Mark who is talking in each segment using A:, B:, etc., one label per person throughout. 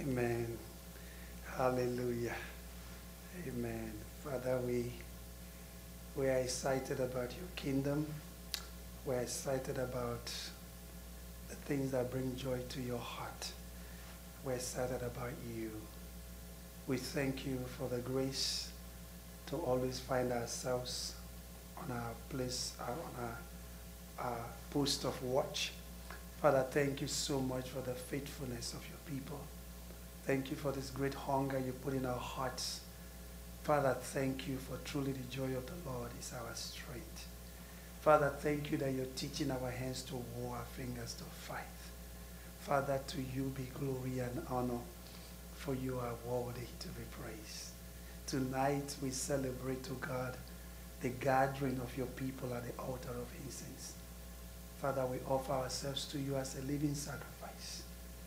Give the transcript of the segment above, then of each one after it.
A: Amen. Hallelujah. Amen. Father, we are excited about your kingdom. We're excited about the things that bring joy to your heart. We're excited about you. We thank you for the grace to always find ourselves on our place, on our post of watch. Father, thank you so much for the faithfulness of your people. Thank you for this great hunger you put in our hearts. Father, thank you for truly the joy of the Lord is our strength. Father, thank you that you're teaching our hands to war, our fingers to fight. Father, to you be glory and honor, for you are worthy to be praised. Tonight we celebrate, to God, the gathering of your people at the altar of incense. Father, we offer ourselves to you as a living sacrifice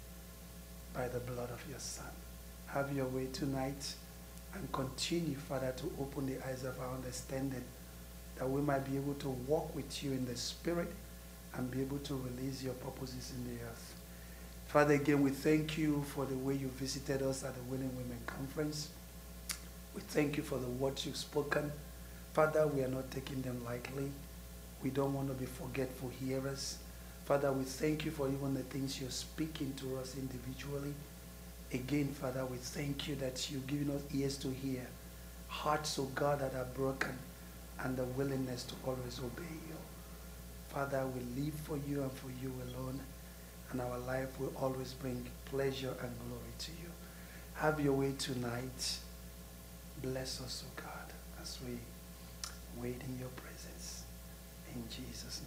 A: by the blood of your Son. Have your way tonight and continue, Father, to open the eyes of our understanding that we might be able to walk with you in the Spirit and be able to release your purposes in the earth. Father, again, we thank you for the way you visited us at the Willing Women Conference. We thank you for the words you've spoken. Father, we are not taking them lightly. We don't want to be forgetful hearers. Father, we thank you for even the things you're speaking to us individually. Again, Father, we thank you that you've given us ears to hear, hearts, oh God, that are broken, and the willingness to always obey you. Father, we live for you and for you alone, and our life will always bring pleasure and glory to you. Have your way tonight. Bless us, oh God, as we wait in your presence. In Jesus'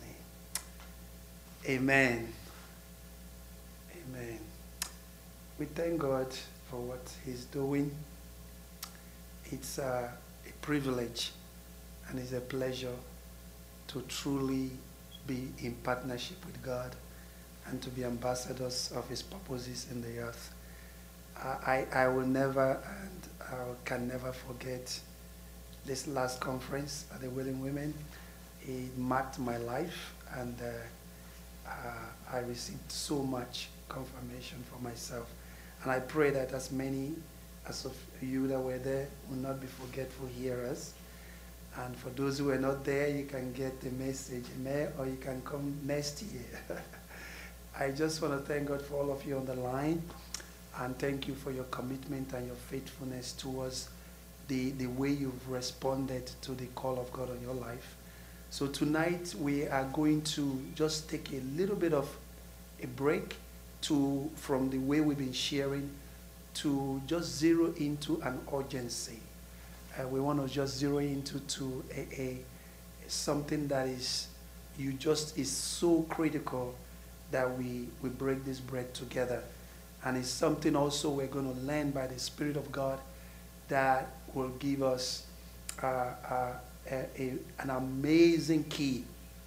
A: name. Amen. Amen. We thank God for what he's doing. It's a privilege and it's a pleasure to truly be in partnership with God and to be ambassadors of his purposes in the earth. I will never and I can never forget this last conference at the Willing Women. It marked my life, and I received so much confirmation for myself. And I pray that as many as of you that were there will not be forgetful hearers. And for those who were not there, you can get the message, amen, or you can come next year. I just want to thank God for all of you on the line, and thank you for your commitment and your faithfulness towards the way you've responded to the call of God on your life. So tonight we are going to just take a little bit of a break from the way we've been sharing to just zero into an urgency. We want to just zero into something that is so critical that we break this bread together. And it's something also we're going to learn by the Spirit of God that will give us an amazing key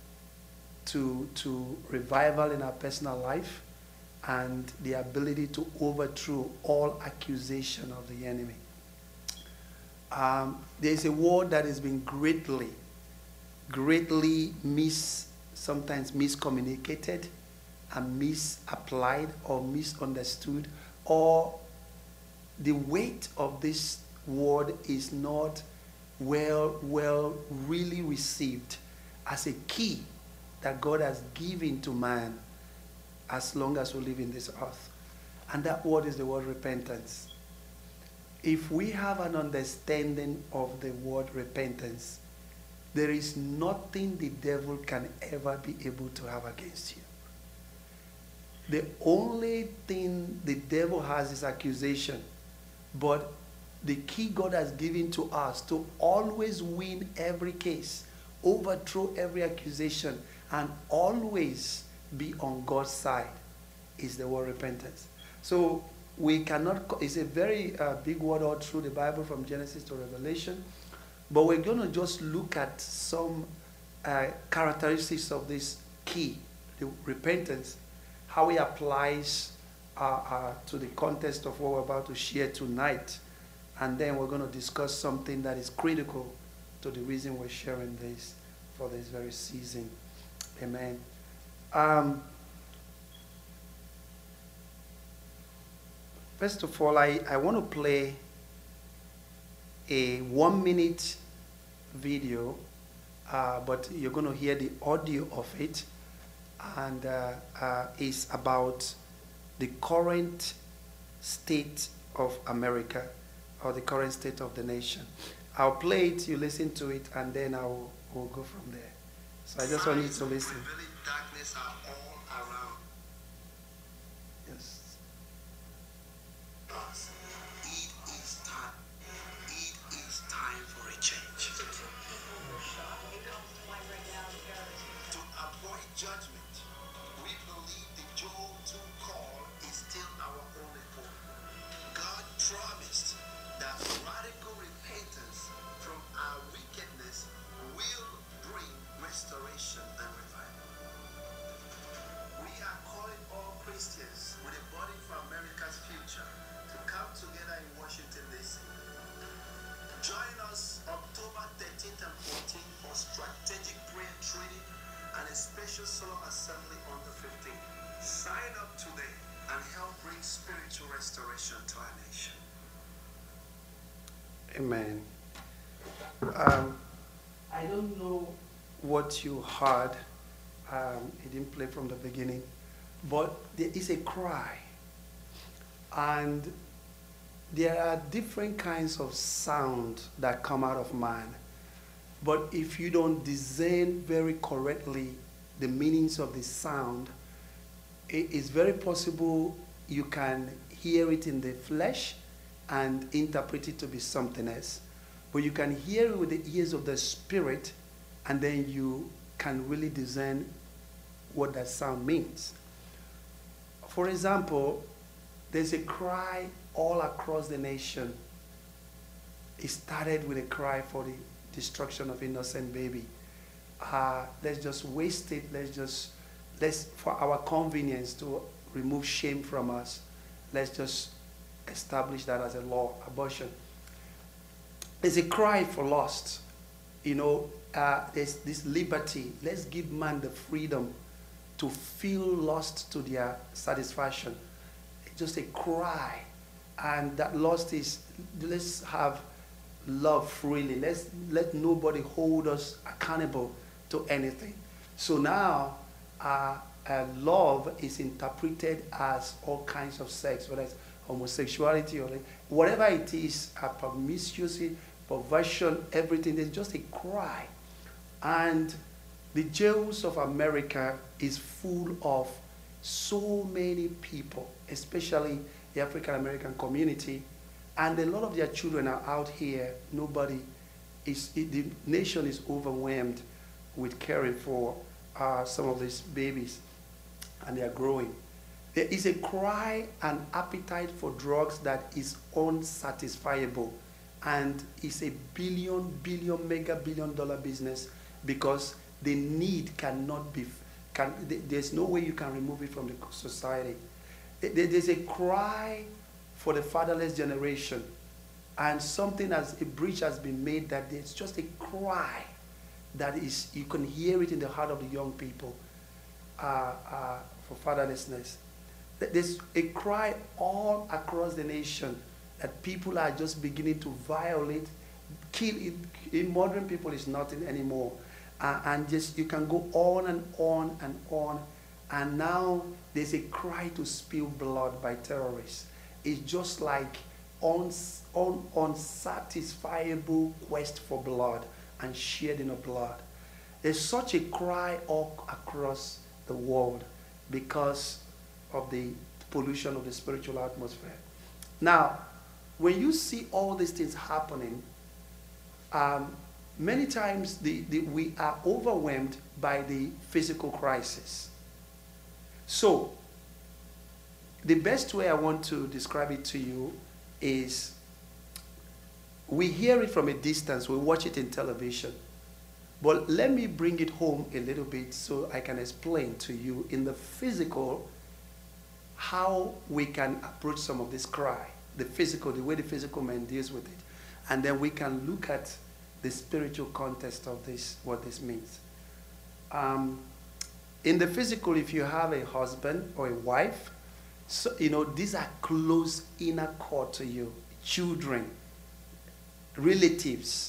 A: to revival in our personal life and the ability to overthrow all accusation of the enemy. There's a word that has been greatly sometimes miscommunicated and misapplied or misunderstood, or the weight of this word is not really received as a key that God has given to man as long as we live in this earth. And that word is the word repentance. If we have an understanding of the word repentance, there is nothing the devil can ever be able to have against you. The only thing the devil has is accusation. But the key God has given to us to always win every case, overthrow every accusation, and always be on God's side is the word repentance. So we cannot, it's a very big word all through the Bible from Genesis to Revelation, but we're going to just look at some characteristics of this key, the repentance, how it applies to the context of what we're about to share tonight. And then we're going to discuss something that is critical to the reason we're sharing this for this very season. Amen. First of all, I want to play a 1-minute video, but you're going to hear the audio of it, and it's about the current state of America, or the current state of the nation. I'll play it, you listen to it, and then we'll go from there. So I just want you to listen. Darkness are all around. Yes. It is time. It is time for a change. To avoid judgment, we believe the Joel 2 call is still our only hope. God promised that radical repentance from our wickedness will bring restoration and revival. We are calling all Christians with a burden for America's future to come together in Washington, D.C. Join us October 13th and 14th for strategic prayer training and a special solemn assembly on the 15th. Sign up today and help bring spiritual restoration to our nation. Amen. I don't know what you heard. It didn't play from the beginning, but there is a cry, and there are different kinds of sound that come out of man. But if you don't discern very correctly the meanings of the sound, it is very possible you can hear it in the flesh and interpret it to be something else. But you can hear it with the ears of the spirit, and then you can really discern what that sound means. For example, there's a cry all across the nation. It started with a cry for the destruction of innocent baby. Let's just waste it. Let's for our convenience to remove shame from us, let's just establish that as a law, abortion. There's a cry for lust. There's this liberty. Let's give man the freedom to feel lust to their satisfaction. It's just a cry. And that lust is, let's have love freely. Let nobody hold us accountable to anything. So now, love is interpreted as all kinds of sex, whether it's homosexuality or whatever it is, promiscuity, perversion, everything. There's just a cry. And the jails of America is full of so many people, especially the African American community, and a lot of their children are out here. The nation is overwhelmed with caring for some of these babies, and they are growing. There is a cry and appetite for drugs that is unsatisfiable, and it's a mega billion dollar business, because the need there's no way you can remove it from the society. There's a cry for the fatherless generation, and a breach has been made that it's just a cry that is, you can hear it in the heart of the young people for fatherlessness. There's a cry all across the nation that people are just beginning to violate, kill. In modern people, it's nothing anymore. And just, you can go on and on and on. And now there's a cry to spill blood by terrorists. It's just like unsatisfiable quest for blood and shedding of blood. There's such a cry all across the world because of the pollution of the spiritual atmosphere. Now, when you see all these things happening, many times we are overwhelmed by the physical crisis. So, the best way I want to describe it to you is, we hear it from a distance, we watch it in television. But let me bring it home a little bit so I can explain to you in the physical how we can approach some of this cry, the way the physical man deals with it. And then we can look at the spiritual context of this, what this means. In the physical, if you have a husband or a wife, So, these are close inner core to you. Children, relatives,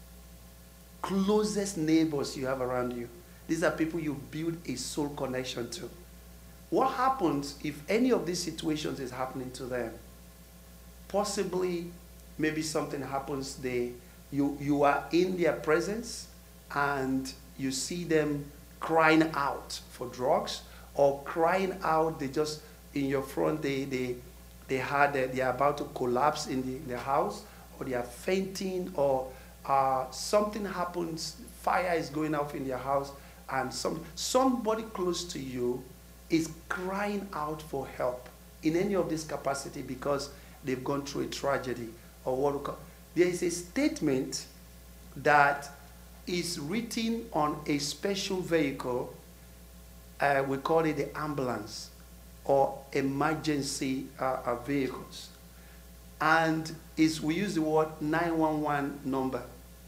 A: closest neighbors you have around you. These are people you build a soul connection to. What happens if any of these situations is happening to them? Possibly, maybe something happens, you are in their presence and you see them crying out for drugs, or crying out, they just, in your front, they are about to collapse in the house, or they are fainting, or something happens, fire is going off in their house, and somebody close to you is crying out for help in any of this capacity because they've gone through a tragedy, or what we call. There is a statement that is written on a special vehicle. We call it the ambulance or emergency vehicles. And we use the word 911 number.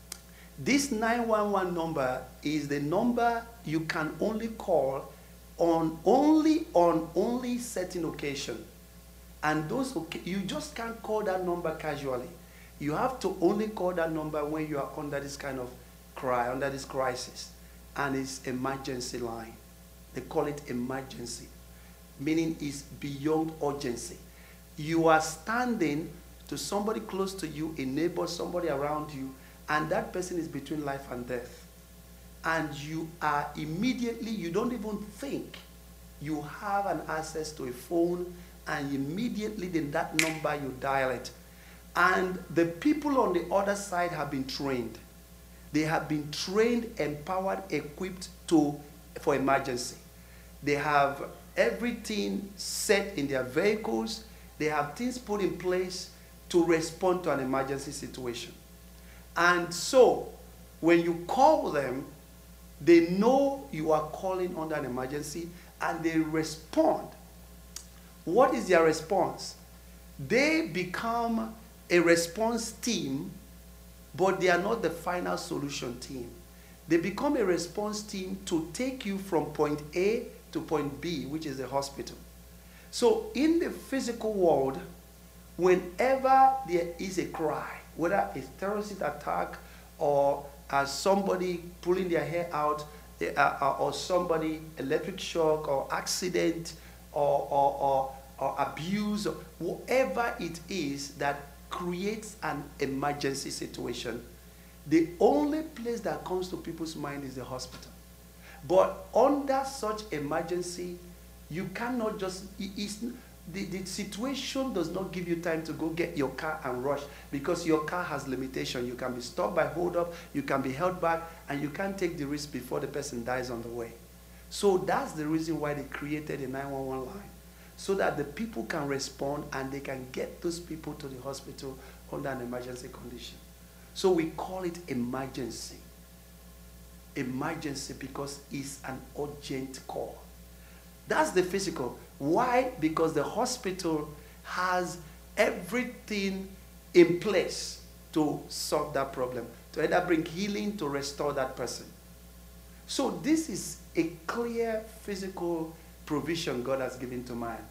A: This 911 number is the number you can only call on only certain occasion. And you just can't call that number casually. You have to only call that number when you are under this kind of under this crisis. And it's emergency line. They call it emergency, meaning it's beyond urgency. You are standing to somebody close to you, a neighbor, somebody around you, and that person is between life and death. And you are immediately, you don't even think, you have an access to a phone, and immediately then that number, you dial it. And the people on the other side have been trained. They have been trained, empowered, equipped for emergency. They have everything set in their vehicles. They have things put in place to respond to an emergency situation. And so, when you call them, they know you are calling under an emergency, and they respond. What is their response? They become a response team, but they are not the final solution team. They become a response team to take you from point A to point B, which is the hospital. So in the physical world, whenever there is a cry, whether a terrorist attack or somebody pulling their hair out, or somebody electric shock or accident or abuse, or whatever it is that creates an emergency situation, the only place that comes to people's mind is the hospital. But under such emergency, you cannot just, the situation does not give you time to go get your car and rush, because your car has limitation. You can be stopped by hold up, you can be held back, and you can't take the risk before the person dies on the way. So that's the reason why they created a 911 line, so that the people can respond and they can get those people to the hospital under an emergency condition. So we call it emergency. Emergency because it's an urgent call. That's the physical. Why? Because the hospital has everything in place to solve that problem, to either bring healing, to restore that person. So this is a clear physical provision God has given to man.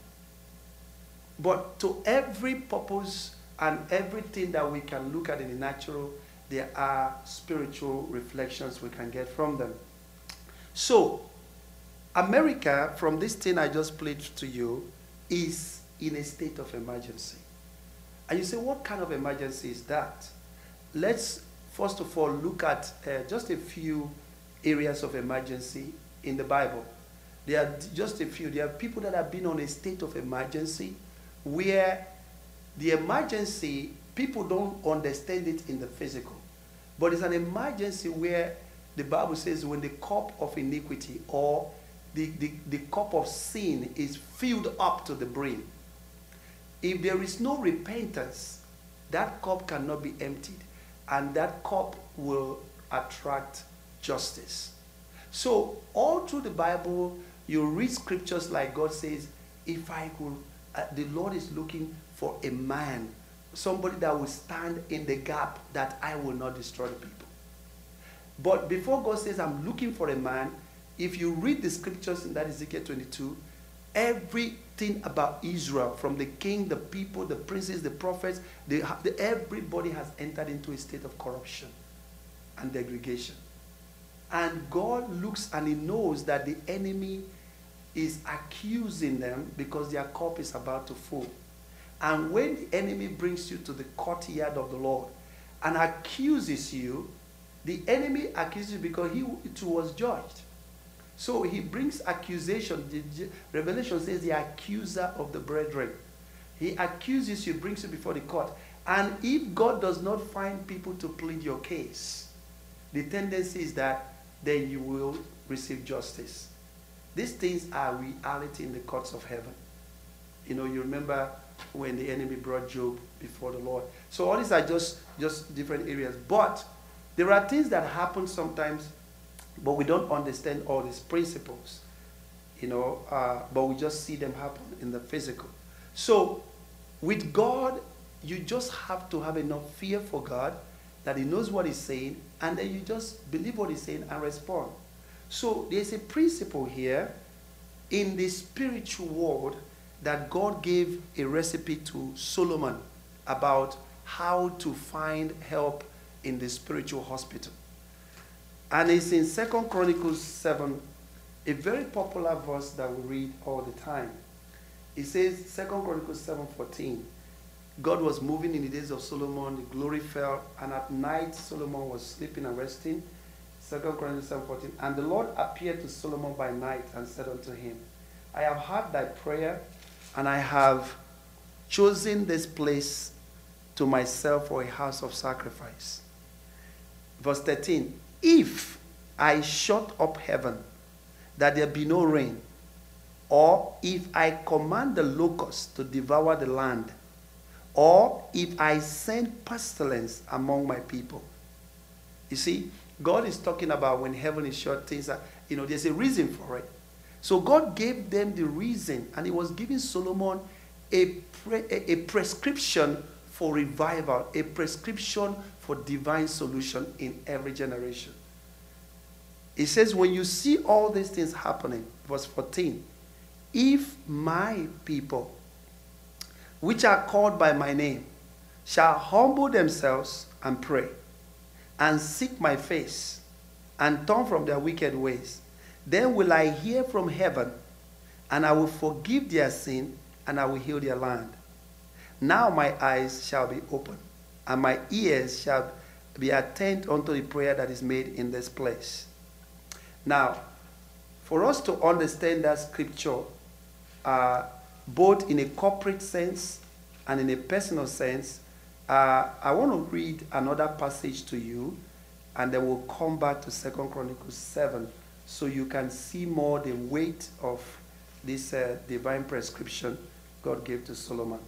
A: But to every purpose and everything that we can look at in the natural, there are spiritual reflections we can get from them. So, America, from this thing I just played to you, is in a state of emergency. And you say, what kind of emergency is that? Let's, first of all, look at just a few areas of emergency in the Bible. There are just a few. There are people that have been on a state of emergency where the emergency, people don't understand it in the physical. But it's an emergency where the Bible says when the cup of iniquity or the cup of sin is filled up to the brim. If there is no repentance, that cup cannot be emptied, and that cup will attract justice. So all through the Bible, you read scriptures like God says, if I could, the Lord is looking for a man, somebody that will stand in the gap, that I will not destroy the people. But before God says, I'm looking for a man, if you read the scriptures in that Ezekiel 22, Everything about Israel, from the king, the people, the princes, the prophets, everybody has entered into a state of corruption and degradation. And God looks and he knows that the enemy is accusing them because their cup is about to full. And when the enemy brings you to the courtyard of the Lord and accuses you, the enemy accuses you because he too was judged. So he brings accusation. The Revelation says the accuser of the brethren. He accuses you, brings you before the court. And if God does not find people to plead your case, the tendency is that then you will receive justice. These things are reality in the courts of heaven. You know, you remember when the enemy brought Job before the Lord. So all these are just different areas. But there are things that happen sometimes, but we don't understand all these principles, you know, but we just see them happen in the physical. So with God, you just have to have enough fear for God that he knows what he's saying, and then you just believe what he's saying and respond. So there's a principle here in the spiritual world that God gave a recipe to Solomon about how to find help in the spiritual hospital. And it's in 2 Chronicles 7, a very popular verse that we read all the time. It says, 2 Chronicles 7:14, God was moving in the days of Solomon, the glory fell, and at night Solomon was sleeping and resting. 2 Chronicles 7:14, and the Lord appeared to Solomon by night and said unto him, I have heard thy prayer, and I have chosen this place to myself for a house of sacrifice. Verse 13, if I shut up heaven, that there be no rain, or if I command the locusts to devour the land, or if I send pestilence among my people. You see, God is talking about when heaven is shut, things are, you know, there's a reason for it. So God gave them the reason, and he was giving Solomon a prescription for revival, a prescription for divine solution in every generation. It says, when you see all these things happening, verse 14, if my people, which are called by my name, shall humble themselves and pray, and seek my face, and turn from their wicked ways, then will I hear from heaven, and I will forgive their sin, and I will heal their land. Now my eyes shall be open, and my ears shall be attentive unto the prayer that is made in this place. Now, for us to understand that scripture, both in a corporate sense and in a personal sense, I want to read another passage to you, and then we'll come back to 2 Chronicles 7, so you can see more the weight of this divine prescription God gave to Solomon.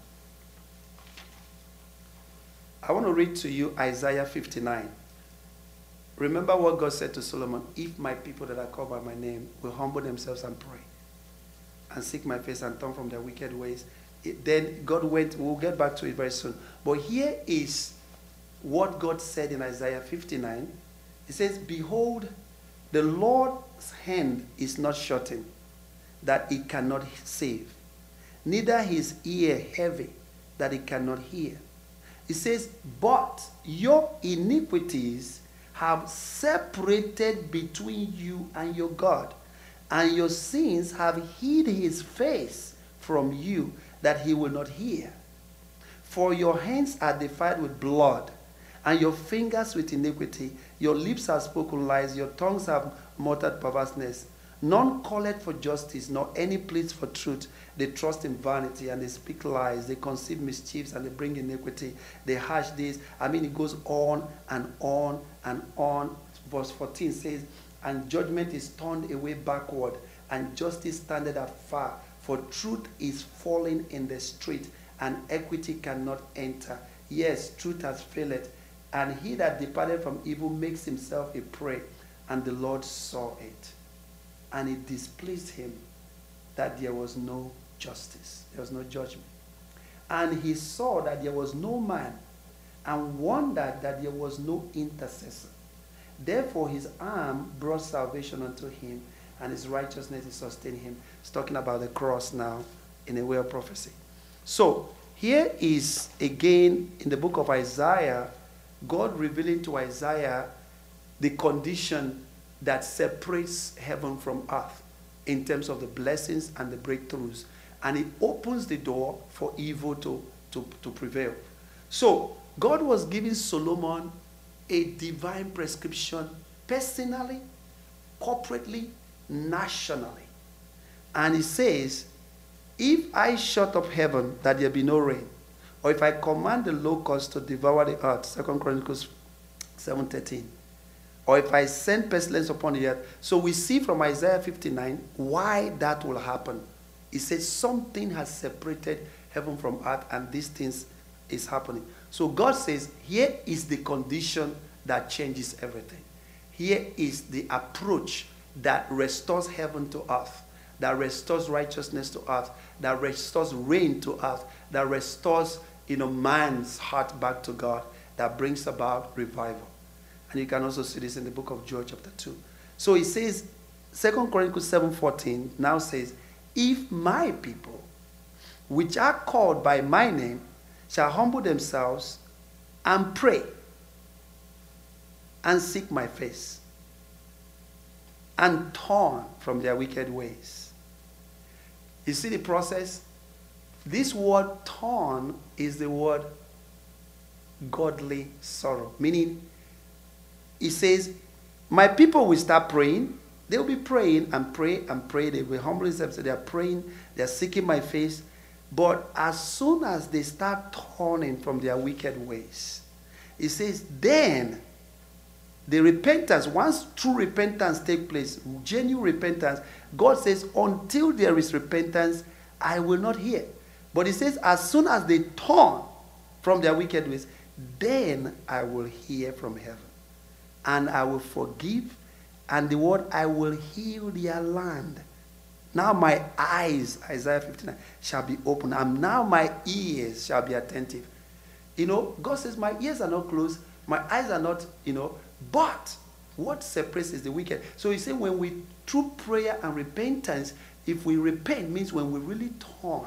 A: I want to read to you Isaiah 59. Remember what God said to Solomon, if my people that are called by my name will humble themselves and pray, and seek my face and turn from their wicked ways. Then God went, we'll get back to it very soon. But here is what God said in Isaiah 59. It says, behold, the Lord's hand is not shortened, that it cannot save, neither his ear heavy, that it cannot hear. It says, but your iniquities have separated between you and your God, and your sins have hid his face from you, that he will not hear. For your hands are defiled with blood, and your fingers with iniquity. Your lips have spoken lies, your tongues have muttered perverseness. None calleth for justice, nor any pleads for truth. They trust in vanity, and they speak lies. They conceive mischiefs, and they bring iniquity. They hash this. I mean, it goes on and on and on. Verse 14 says, and judgment is turned away backward, and justice standeth afar. For truth is fallen in the street, and equity cannot enter. Yes, truth has failed, and he that departed from evil makes himself a prey. And the Lord saw it, and it displeased him that there was no justice, there was no judgment. And he saw that there was no man, and wondered that there was no intercessor. Therefore his arm brought salvation unto him, and his righteousness is sustaining him. It's talking about the cross now in a way of prophecy. So here is again in the book of Isaiah, God revealing to Isaiah the condition that separates heaven from earth in terms of the blessings and the breakthroughs. And it opens the door for evil to prevail. So God was giving Solomon a divine prescription personally, corporately, nationally. And he says, if I shut up heaven that there be no rain, or if I command the locusts to devour the earth, 2 Chronicles 7:13, or if I send pestilence upon the earth. So we see from Isaiah 59 why that will happen. It says something has separated heaven from earth and these things is happening. So God says, here is the condition that changes everything. Here is the approach that restores heaven to earth, that restores righteousness to earth, that restores rain to earth, that restores man's heart back to God, that brings about revival. And you can also see this in the book of Joel chapter 2. So it says, 2 Chronicles 7:14 now says, if my people, which are called by my name, shall humble themselves and pray and seek my face and turn from their wicked ways. You see the process? This word turn is the word godly sorrow, meaning it says, my people will start praying. They'll be praying and pray and pray. They will humble themselves. They are praying. They are seeking my face. But as soon as they start turning from their wicked ways, it says, then the repentance, once true repentance takes place, genuine repentance, God says, until there is repentance, I will not hear. But it says, as soon as they turn from their wicked ways, then I will hear from heaven. And I will forgive, and the word, I will heal their land. Now my eyes, Isaiah 59, shall be open, and now my ears shall be attentive. God says, my ears are not closed, my eyes are not, but what separates is the wicked. So he said, when we, through prayer and repentance, if we repent, means when we really turn,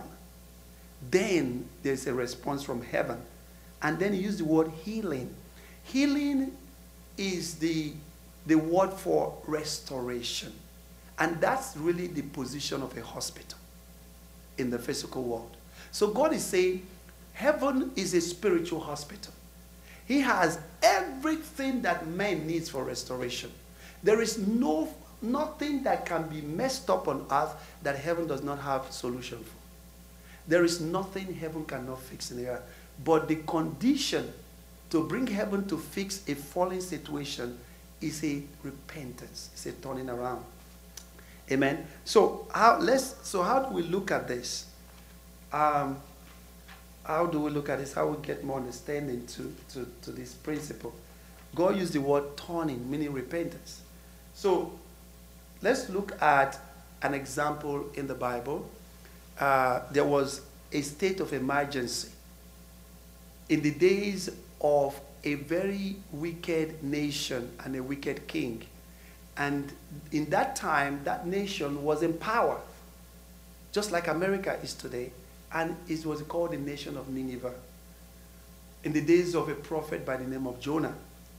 A: then there's a response from heaven. And then he used the word healing. Healing is the word for restoration. And that's really the position of a hospital in the physical world. So God is saying, heaven is a spiritual hospital. He has everything that man needs for restoration. There is nothing that can be messed up on earth that heaven does not have solution for. There is nothing heaven cannot fix in the earth. But the condition to bring heaven to fix a fallen situation is a repentance. It's a turning around. Amen. So how do we look at this? How do we look at this? How we get more understanding to this principle? God used the word turning, meaning repentance. So let's look at an example in the Bible. There was a state of emergency in the days of a very wicked nation and a wicked king. And in that time, that nation was in power, just like America is today. And it was called the nation of Nineveh in the days of a prophet by the name of Jonah.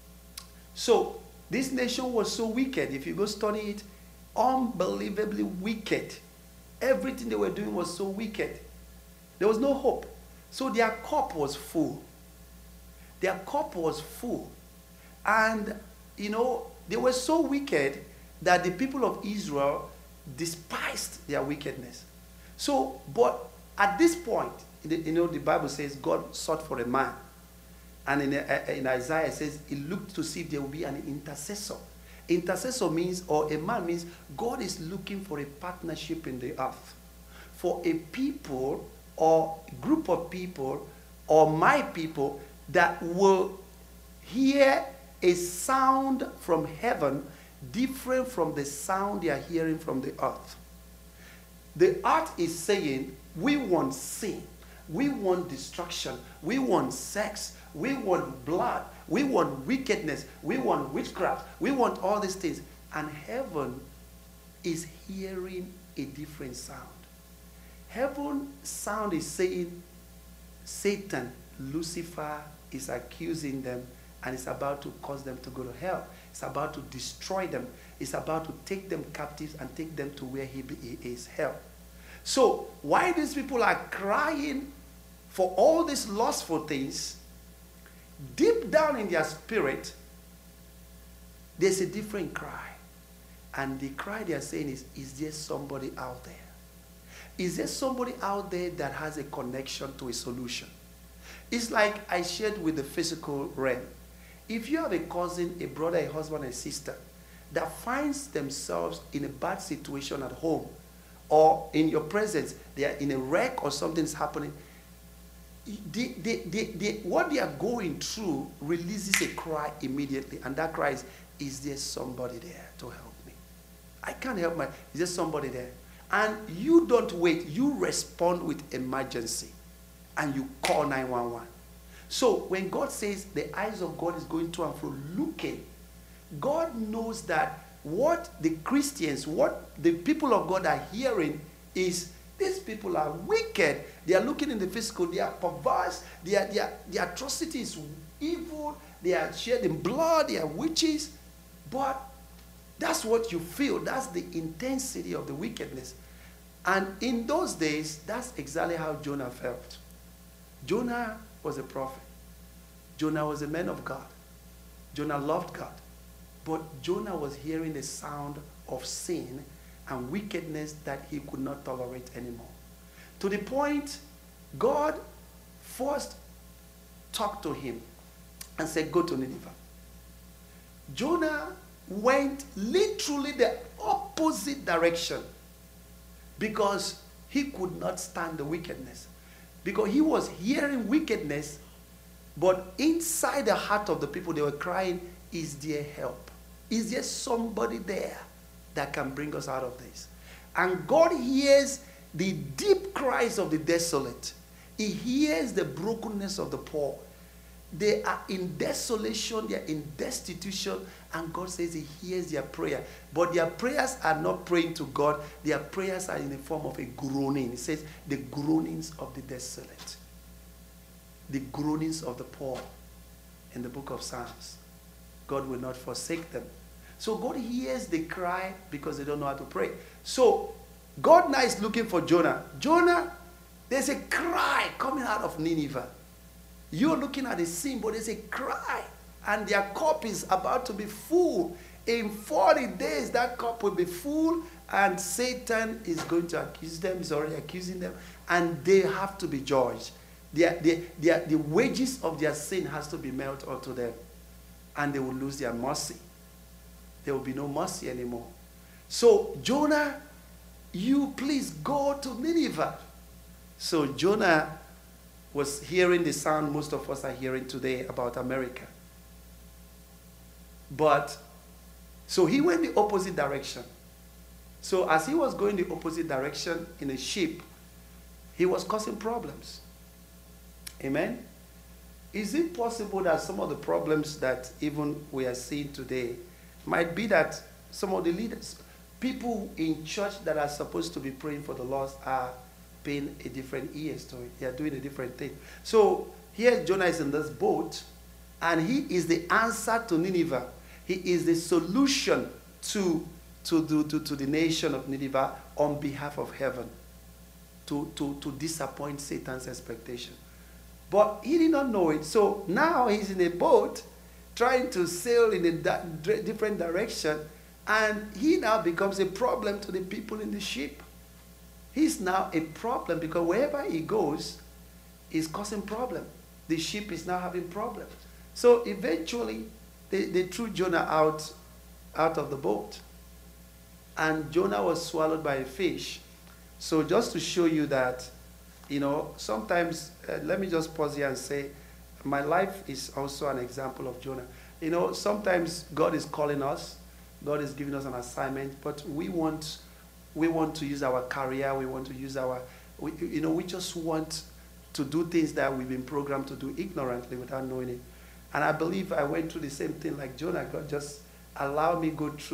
A: So this nation was so wicked. If you go study it, unbelievably wicked. Everything they were doing was so wicked. There was no hope. So their cup was full. Their cup was full. And, they were so wicked that the people of Israel despised their wickedness. So, but at this point, the Bible says God sought for a man. And in Isaiah it says he looked to see if there will be an intercessor. Intercessor means, or a man means, God is looking for a partnership in the earth. For a people or group of people or my people that will hear a sound from heaven different from the sound they are hearing from the earth. The earth is saying, we want sin, we want destruction, we want sex, we want blood, we want wickedness, we want witchcraft, we want all these things. And heaven is hearing a different sound. Heaven sound is saying Satan, Lucifer, is accusing them and is about to cause them to go to hell. It's about to destroy them. It's about to take them captives and take them to where he is, hell. So why these people are crying for all these lustful things, deep down in their spirit, there's a different cry. And the cry they are saying is there somebody out there? Is there somebody out there that has a connection to a solution? It's like I shared with the physical realm. If you have a cousin, a brother, a husband, a sister that finds themselves in a bad situation at home or in your presence, they are in a wreck or something's happening, what they are going through releases a cry immediately. And that cry is there somebody there to help me? I can't help is there somebody there? And you don't wait. You respond with emergency. And you call 911. So when God says the eyes of God is going to and fro looking, God knows that what the Christians, what the people of God are hearing is these people are wicked. They are looking in the physical. They are perverse. Their atrocity is evil. They are shedding blood. They are witches. But that's what you feel. That's the intensity of the wickedness. And in those days, that's exactly how Jonah felt. Jonah was a prophet. Jonah was a man of God. Jonah loved God. But Jonah was hearing the sound of sin and wickedness that he could not tolerate anymore. To the point, God first talked to him and said, go to Nineveh. Jonah went literally the opposite direction because he could not stand the wickedness. Because he was hearing wickedness, but inside the heart of the people, they were crying, is there help? Is there somebody there that can bring us out of this? And God hears the deep cries of the desolate. He hears the brokenness of the poor. They are in desolation, they are in destitution, and God says he hears their prayer. But their prayers are not praying to God. Their prayers are in the form of a groaning. It says the groanings of the desolate. The groanings of the poor in the book of Psalms. God will not forsake them. So God hears the cry because they don't know how to pray. So God now is looking for Jonah. Jonah, there's a cry coming out of Nineveh. You're looking at the scene, but there's a cry. And their cup is about to be full. In 40 days, that cup will be full. And Satan is going to accuse them. He's already accusing them. And they have to be judged. The wages of their sin has to be melted onto them. And they will lose their mercy. There will be no mercy anymore. So, Jonah, you please go to Nineveh. So, Jonah was hearing the sound most of us are hearing today about America. But, so he went the opposite direction. So as he was going the opposite direction in a ship, he was causing problems. Amen? Is it possible that some of the problems that even we are seeing today might be that some of the leaders, people in church that are supposed to be praying for the lost are paying a different ears to it. They are doing a different thing. So here Jonah is in this boat, and he is the answer to Nineveh. He is the solution to the nation of Nineveh on behalf of heaven, to disappoint Satan's expectation. But he did not know it. So now he's in a boat trying to sail in a different direction, and he now becomes a problem to the people in the ship. He's now a problem because wherever he goes, he's causing problem. The ship is now having problems. So eventually, they threw Jonah out of the boat. And Jonah was swallowed by a fish. So just to show you that, sometimes, let me just pause here and say, my life is also an example of Jonah. Sometimes God is calling us. God is giving us an assignment, but we want to use our career, we want to use we just want to do things that we've been programmed to do ignorantly without knowing it. And I believe I went through the same thing like Jonah. God just allowed me go through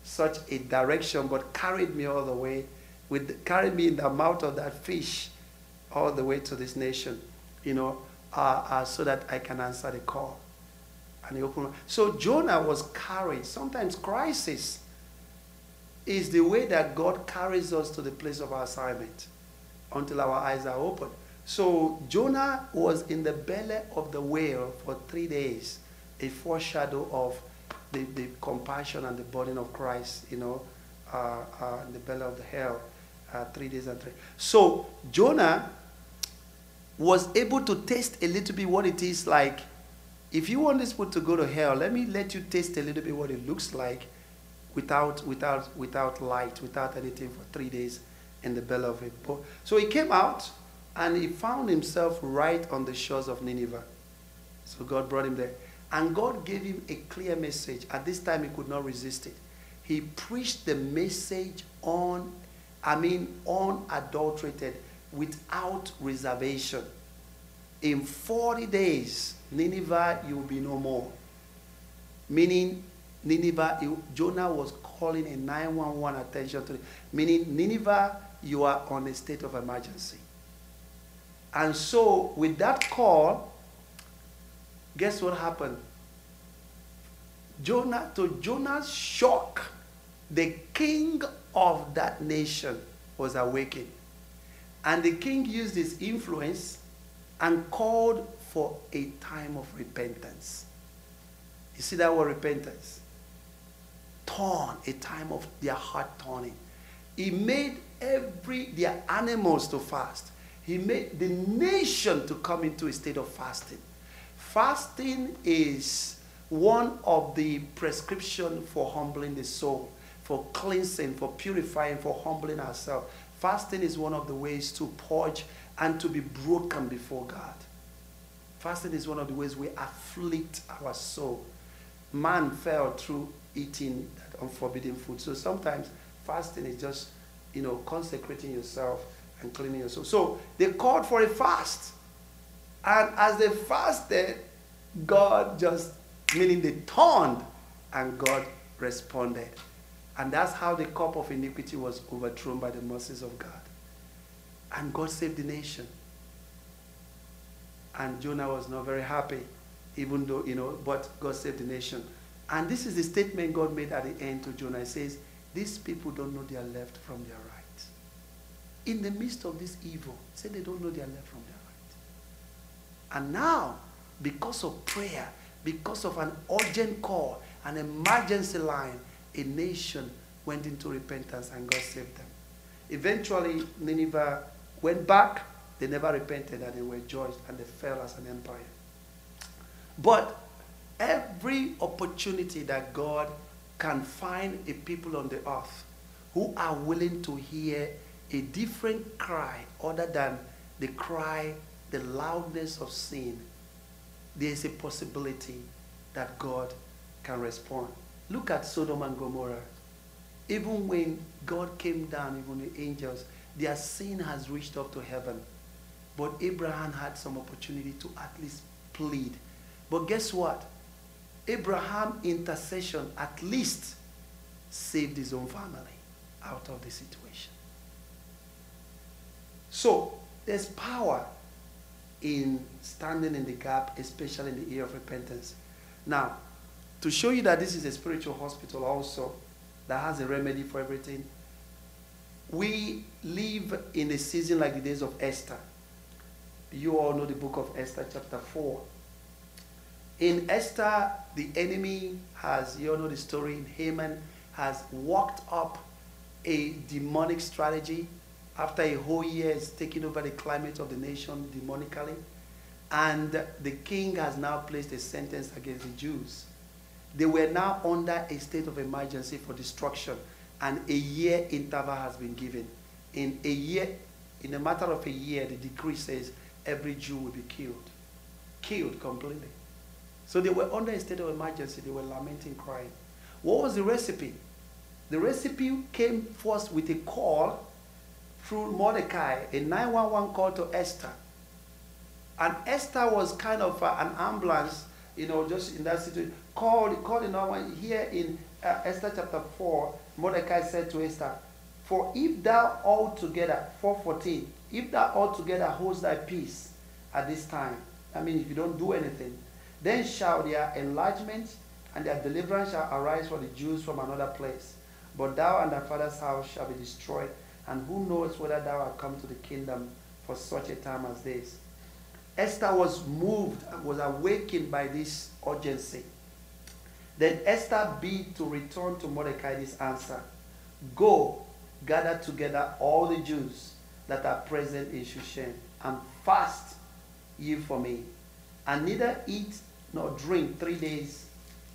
A: such a direction, but carried me all the way, carried me in the mouth of that fish all the way to this nation, so that I can answer the call. And he opened. So Jonah was carried. Sometimes crisis is the way that God carries us to the place of our assignment until our eyes are open. So Jonah was in the belly of the whale for 3 days, a foreshadow of the compassion and the burden of Christ, in the belly of the hell, 3 days and 3. So Jonah was able to taste a little bit what it is like. If you want this food to go to hell, let me let you taste a little bit what it looks like without light, without anything for 3 days in the belly of it. So he came out and he found himself right on the shores of Nineveh. So God brought him there. And God gave him a clear message. At this time, he could not resist it. He preached the message unadulterated, without reservation. In 40 days, Nineveh, you will be no more. Meaning, Nineveh, Jonah was calling a 911 attention to it. Meaning, Nineveh, you are on a state of emergency. And so, with that call, guess what happened? To Jonah's shock, the king of that nation was awakened. And the king used his influence and called for a time of repentance. You see that word, repentance? Turn, a time of their heart turning. He made their animals to fast. He made the nation to come into a state of fasting. Fasting is one of the prescription for humbling the soul, for cleansing, for purifying, for humbling ourselves. Fasting is one of the ways to purge and to be broken before God. Fasting is one of the ways we afflict our soul. Man fell through eating that unforbidden food. So sometimes fasting is just, consecrating yourself and cleaning yourself. So they called for a fast. And as they fasted, meaning they turned, and God responded. And that's how the cup of iniquity was overthrown by the mercies of God. And God saved the nation. And Jonah was not very happy, even though, but God saved the nation. And this is the statement God made at the end to Jonah. He says, these people don't know their left from their right. In the midst of this evil, say they don't know their left from their right. And now, because of prayer, because of an urgent call, an emergency line, a nation went into repentance and God saved them. Eventually, Nineveh went back. They never repented and they were judged and they fell as an empire. But every opportunity that God can find a people on the earth who are willing to hear a different cry other than the cry, the loudness of sin, there is a possibility that God can respond. Look at Sodom and Gomorrah. Even when God came down, even the angels, their sin has reached up to heaven. But Abraham had some opportunity to at least plead. But guess what? Abraham's intercession at least saved his own family out of the situation. So there's power in standing in the gap, especially in the area of repentance. Now, to show you that this is a spiritual hospital also that has a remedy for everything, we live in a season like the days of Esther. You all know the book of Esther, chapter 4. In Esther, the enemy has, you all know the story, Haman has worked up a demonic strategy after a whole year is taking over the climate of the nation demonically. And the king has now placed a sentence against the Jews. They were now under a state of emergency for destruction, and a year interval has been given. In a matter of a year, the decree says every Jew will be killed completely. So they were under a state of emergency. They were lamenting, crying. What was the recipe? The recipe came first with a call through Mordecai, a 911 call to Esther. And Esther was kind of an ambulance just in that situation. Call another one. Here in Esther chapter 4, Mordecai said to Esther, for if thou altogether, 4:14, if thou altogether holds thy peace at this time, I mean, if you don't do anything, then shall their enlargement and their deliverance shall arise for the Jews from another place. But thou and thy father's house shall be destroyed, and who knows whether thou art come to the kingdom for such a time as this. Esther was moved, was awakened by this urgency. Then Esther bid to return to Mordecai this answer. Go, gather together all the Jews that are present in Shushan, and fast ye for me, and neither eat nor drink 3 days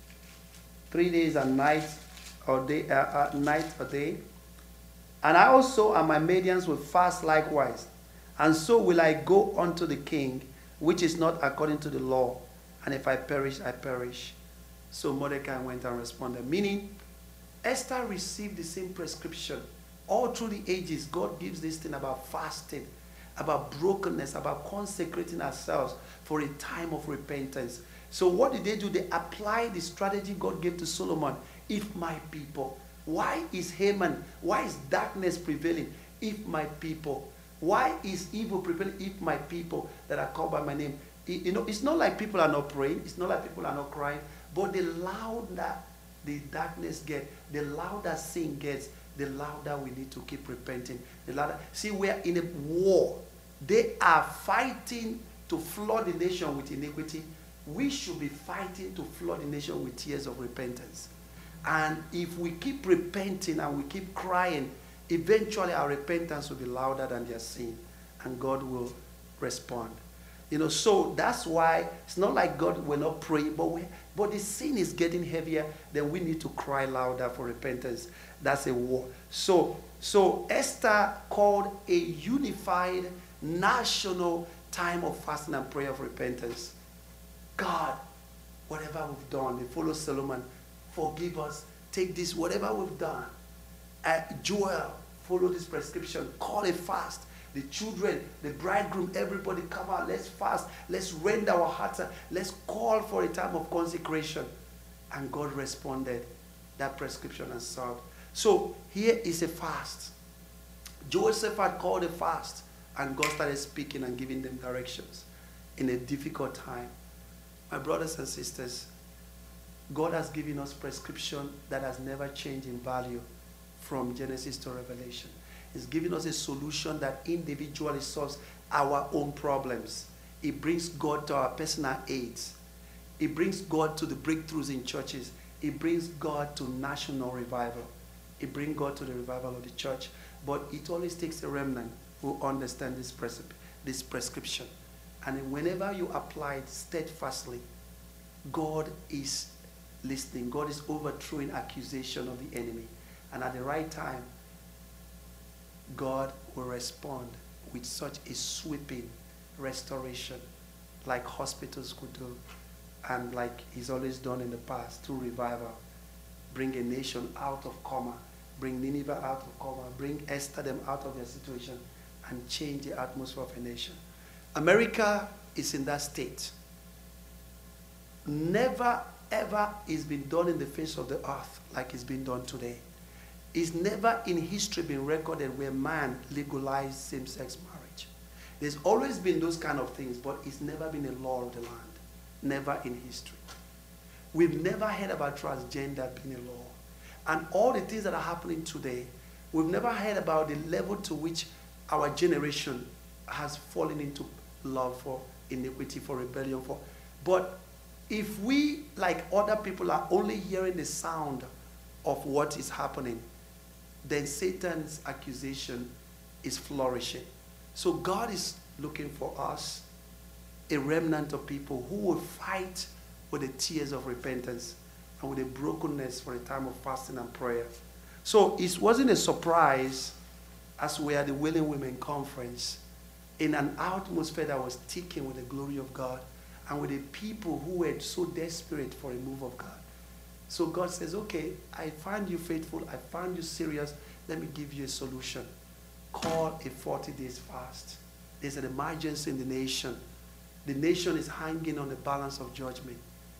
A: and night or day, night or day. And I also and my maidens will fast likewise. And so will I go unto the king, which is not according to the law. And if I perish, I perish. So Mordecai went and responded. Meaning, Esther received the same prescription. All through the ages, God gives this thing about fasting, about brokenness, about consecrating ourselves for a time of repentance. So what did they do? They applied the strategy God gave to Solomon. If my people. Why is Haman? Why is darkness prevailing? If my people. Why is evil prevailing? If my people that are called by my name. It's not like people are not praying. It's not like people are not crying. But the louder the darkness gets, the louder sin gets, the louder we need to keep repenting. The louder. See, we are in a war. They are fighting to flood the nation with iniquity. We should be fighting to flood the nation with tears of repentance. And if we keep repenting and we keep crying, eventually our repentance will be louder than their sin, and God will respond. So that's why it's not like God will not pray, but the sin is getting heavier. Then we need to cry louder for repentance. That's a war. So Esther called a unified national time of fasting and prayer of repentance. God, whatever we've done, they follow Solomon. Forgive us. Take this, whatever we've done. Joel, follow this prescription. Call a fast. The children, the bridegroom, everybody come out. Let's fast. Let's rend our hearts. Let's call for a time of consecration. And God responded that prescription and served. So here is a fast. Jehoshaphat called a fast. And God started speaking and giving them directions in a difficult time. My brothers and sisters, God has given us prescription that has never changed in value from Genesis to Revelation. He's giving us a solution that individually solves our own problems. It brings God to our personal aids. It brings God to the breakthroughs in churches. It brings God to national revival. It brings God to the revival of the church. But it always takes a remnant who understand this prescription. And whenever you apply it steadfastly, God is listening. God is overthrowing accusation of the enemy. And at the right time, God will respond with such a sweeping restoration like hospitals could do and like he's always done in the past through revival. Bring a nation out of coma. Bring Nineveh out of coma. Bring Esther them out of their situation and change the atmosphere of a nation. America is in that state. Never ever is been done in the face of the earth like it's been done today. It's never in history been recorded where man legalized same-sex marriage. There's always been those kind of things, but it's never been a law of the land. Never in history. We've never heard about transgender being a law. And all the things that are happening today, we've never heard about the level to which our generation has fallen into love for iniquity, for rebellion, for. But if we, like other people, are only hearing the sound of what is happening, then Satan's accusation is flourishing. So God is looking for us, a remnant of people who will fight with the tears of repentance and with the brokenness for a time of fasting and prayer. So it wasn't a surprise as we are at the Willing Women Conference in an atmosphere that was ticking with the glory of God and with the people who were so desperate for a move of God. So God says, okay, I find you faithful. I find you serious. Let me give you a solution. Call a 40 days fast. There's an emergency in the nation. The nation is hanging on the balance of judgment.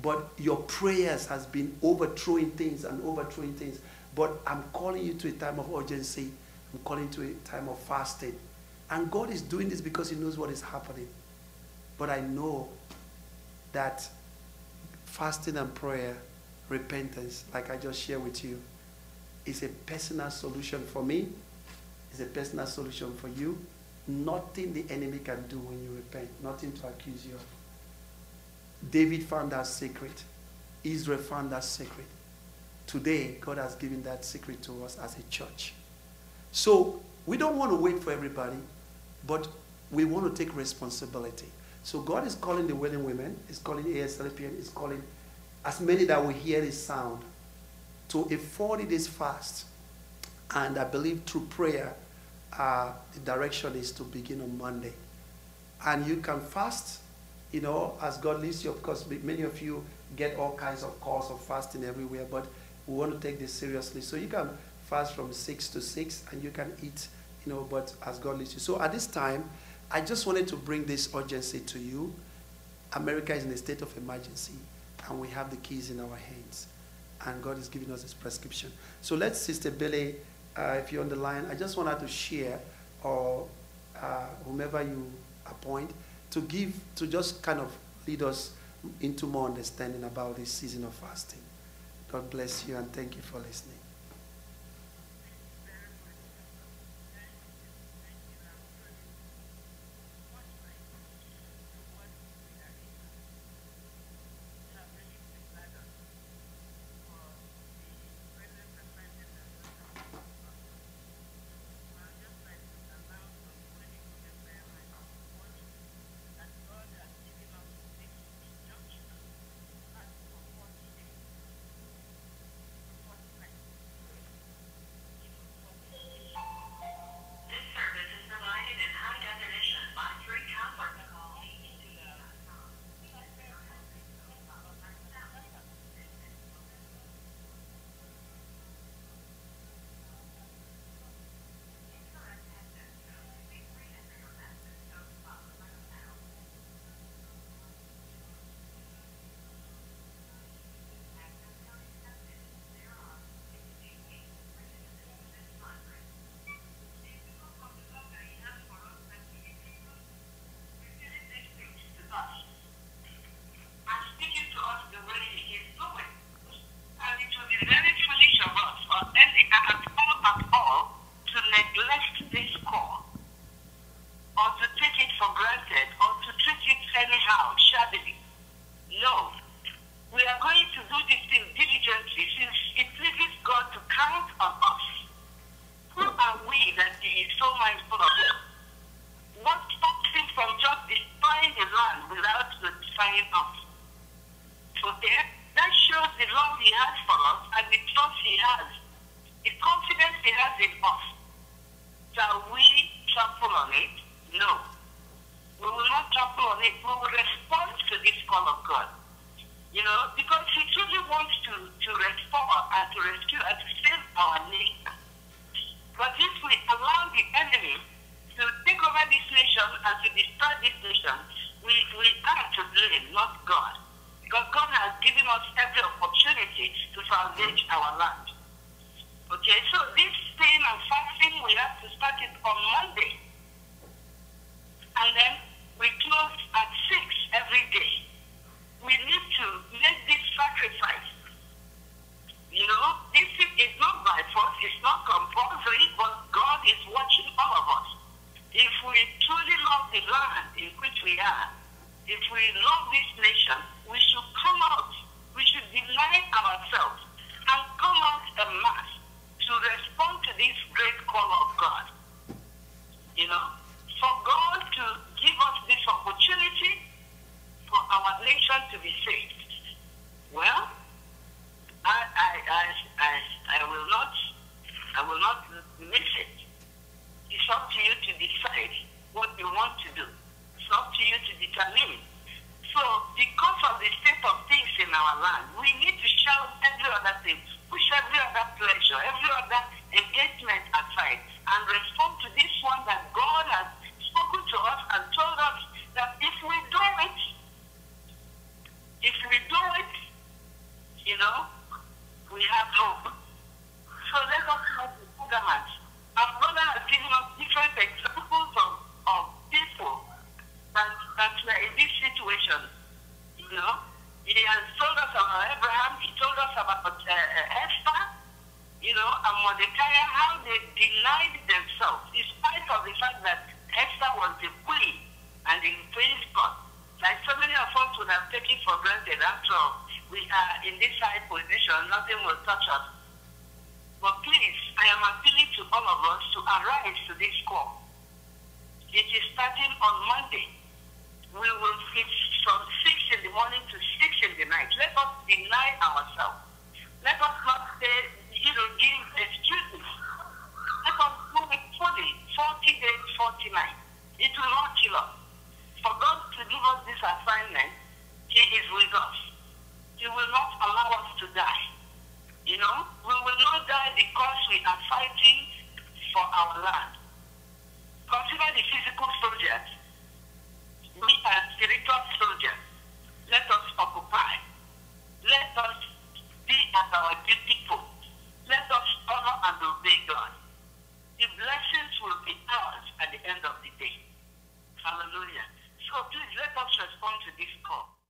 A: but your prayers has been overthrowing things and overthrowing things. But I'm calling you to a time of urgency. I'm calling you to a time of fasting. And God is doing this because he knows what is happening. But I know that fasting and prayer, repentance, like I just shared with you, is a personal solution for me. It's a personal solution for you. Nothing the enemy can do when you repent. Nothing to accuse you of. David found that secret. Israel found that secret. Today, God has given that secret to us as a church. So we don't want to wait for everybody, but we want to take responsibility. So God is calling the willing women, he's calling ASLPN, he's calling as many that will hear his sound to a 40 days fast. And I believe through prayer, the direction is to begin on Monday. And you can fast, you know, as God leads you. Of course, many of you get all kinds of calls of fasting everywhere, but we want to take this seriously. So you can fast from 6 to 6, and you can eat, you know, but as God leads you. So at this time, I just wanted to bring this urgency to you. America is in a state of emergency, and we have the keys in our hands. And God is giving us this prescription. So let's, Sister Billy, if you're on the line, I just want her to share, or whomever you appoint, to just kind of lead us into more understanding about this season of fasting. God bless you, and thank you for listening.
B: If we do it, you know, we have hope. So let us not be ignorant. Our brother has given us different examples of people that were in this situation. You know, he has told us about Abraham, he told us about Esther, you know, and Mordecai, how they denied themselves, in spite of the fact that Esther was the queen and the queen's God. Like so many of us would have taken for granted, after all, we are in this high position, nothing will touch us. But please, I am appealing to all of us to arise to this call. It is starting on Monday. We will it's from 6 in the morning to 6 in the night. Let us deny ourselves. Let us not say, you know, give excuses. Let us do it fully, 40 days, 40 nights. It will not kill us. For God to give us this assignment, He is with us. He will not allow us to die. You know, we will not die because we are fighting for our land. Consider the physical soldiers. We are spiritual soldiers. Let us occupy. Let us be at our duty post. Let us honor and obey God. The blessings will be ours at the end of the day. Hallelujah. So please let us respond to this call.